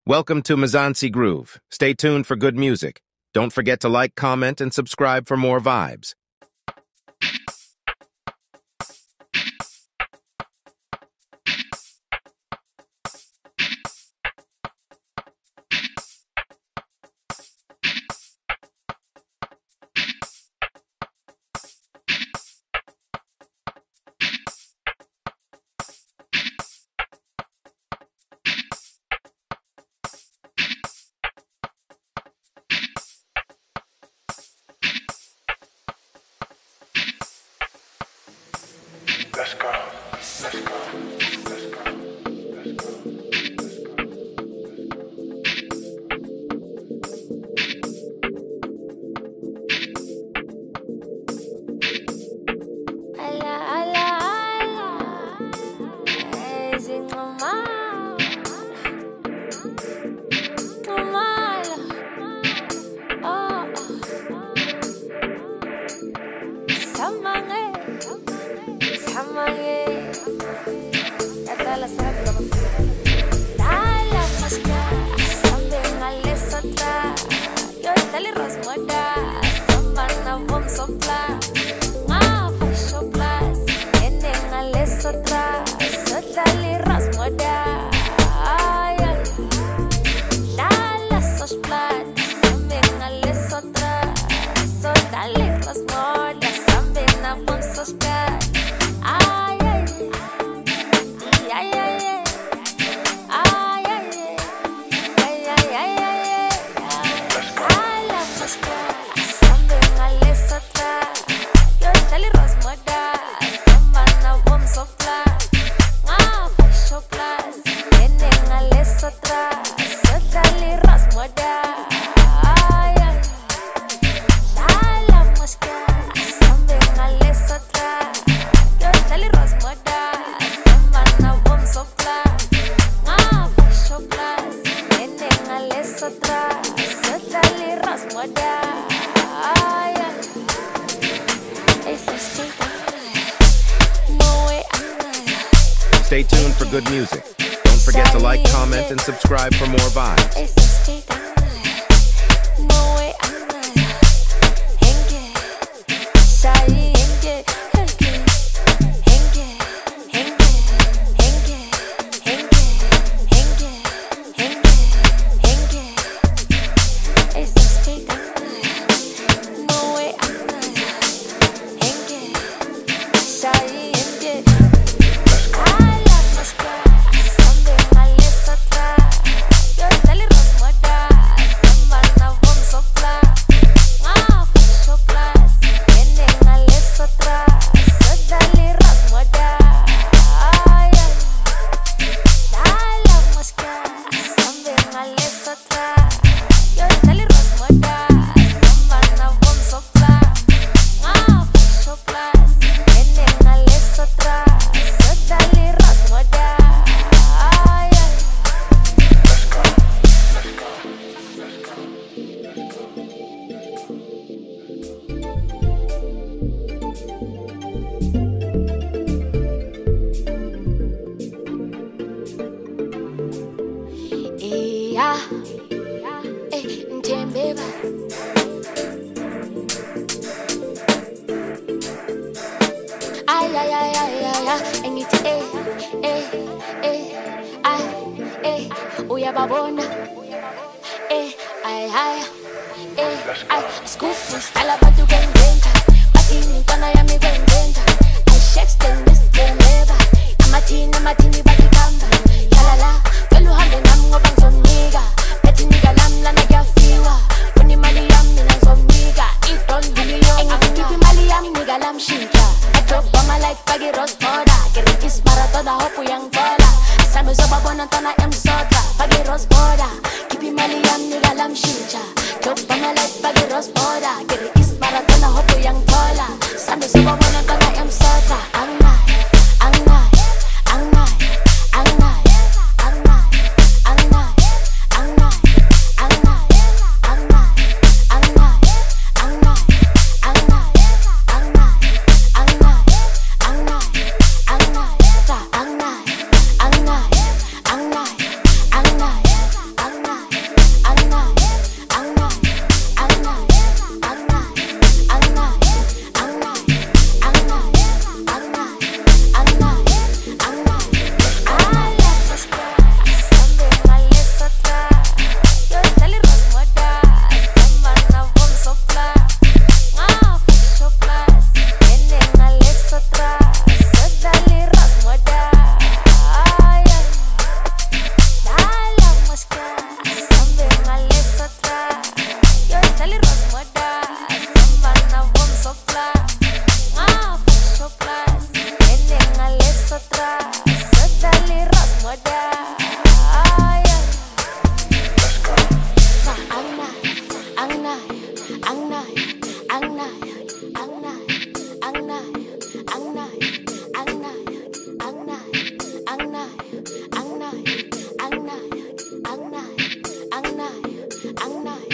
Welcome to Mzansi Groove. Stay tuned for good music. Don't forget to like, comment, and subscribe for more vibes. Let's go. Let's go. Let's go. Let's go. Ala ala ala, ezing normal, normal. Oh, samange. Dala masca, sambe ngale sotra. Yo dali rasmoda, samana bom sopla. Fasho plus, ene ngale sotra. Sotali rasmoda. Dala sos plus, sambe ngale sotra. Sotali rasmoda, sambe na bom sopla. Stay tuned for good music. Don't forget to like, comment, and subscribe for more vibes. Ang Ang night.